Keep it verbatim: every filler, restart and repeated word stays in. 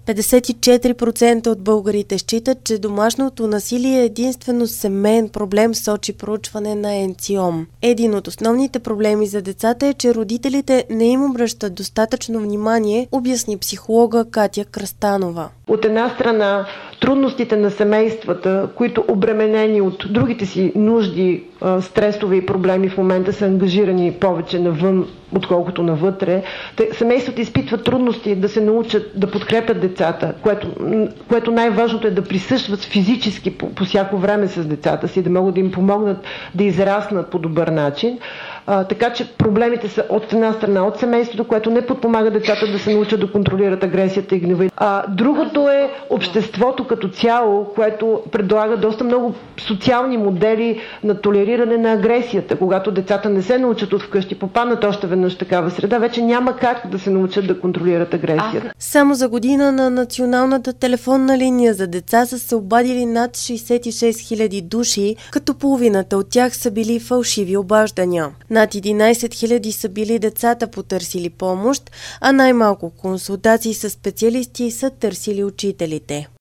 петдесет и четири процента от българите считат, че домашното насилие е единствено семейен проблем, сочи проучване на ЕНЦИОМ. Един от основните проблеми за децата е, че родителите не им обръщат достатъчно внимание, обясни психолога Катя Кръстанова. От една страна, трудностите на семействата, които обременени от другите си нужди, стресове и проблеми в момента са ангажирани повече навън, отколкото навътре. Семействата изпитват трудности да се научат да подкрепят децата, което, което най-важното е да присъстват физически по, по всяко време с децата си, да могат да им помогнат да израснат по добър начин. А, така че проблемите са от една страна от семейството, което не подпомага децата да се научат да контролират агресията и гнева. А другото е обществото като цяло, което предлага доста много социални модели на толериране на агресията. Когато децата не се научат от вкъщи, попаднат още веднъж в такава среда, вече няма как да се научат да контролират агресията. Само за година на Националната телефонна линия за деца са се обадили над шейсет и шест хиляди души, като половината от тях са били фалшиви обаждания. Над единайсет хиляди са били децата потърсили помощ, а най-малко консултации с специалисти са търсили учителите.